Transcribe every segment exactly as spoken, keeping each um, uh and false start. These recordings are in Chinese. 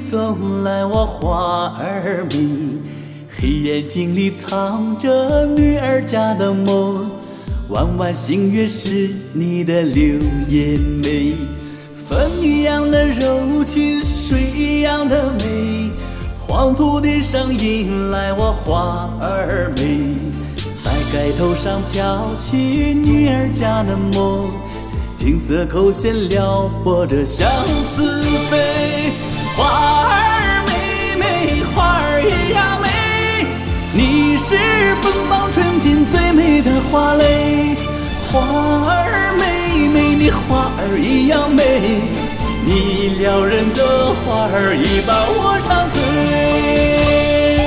走来我花儿美，黑眼睛里藏着女儿家的梦，弯弯星月是你的流眼眉，风一样的柔情，水一样的美，黄土地上迎来我花儿美，白盖头上飘起女儿家的梦，金色口弦撩拨着相思飞。花儿美美，花儿一样美，你是芬芳春天最美的花蕾。花儿美美，你花儿一样美，你撩人的花儿已把我唱醉。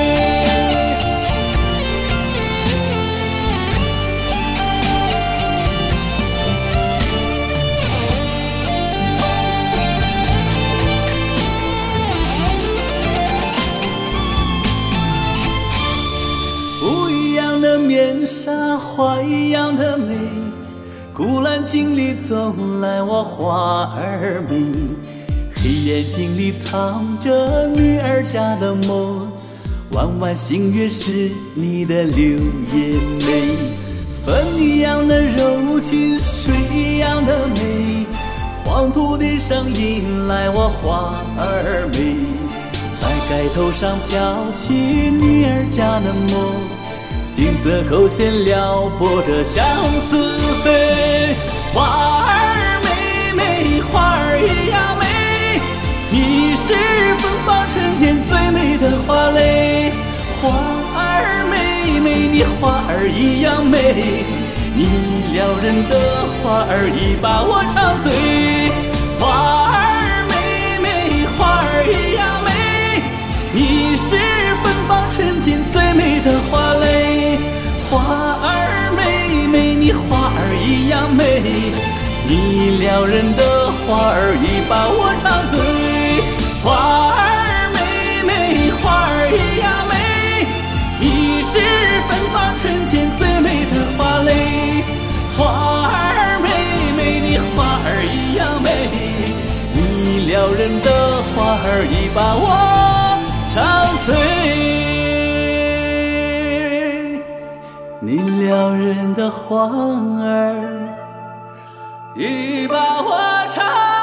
不一样的面纱，花一样的美，古兰经里走来我花儿美，黑眼睛里藏着女儿家的梦，弯弯星月是你的流眼眉，风一样的柔情，水一样的美，黄土地上迎来我花儿美，白盖头上飘起女儿家的梦，金色口弦撩拨着相思飞。花儿美美，花儿一样美，你是芬芳春天最美的花蕾。花儿美美，你花儿一样美，你撩人的花儿已把我唱醉。花儿美美，花儿一样美，你是芬芳春天最美的花蕾。花儿美美，你花儿一样美，你撩人的花儿已把我唱醉。花儿美美，花儿一样美，你是芬芳春天最美的花蕾。花儿美美，你花儿一样美，你撩人的花儿已把我唱醉。你撩人的花儿已把我唱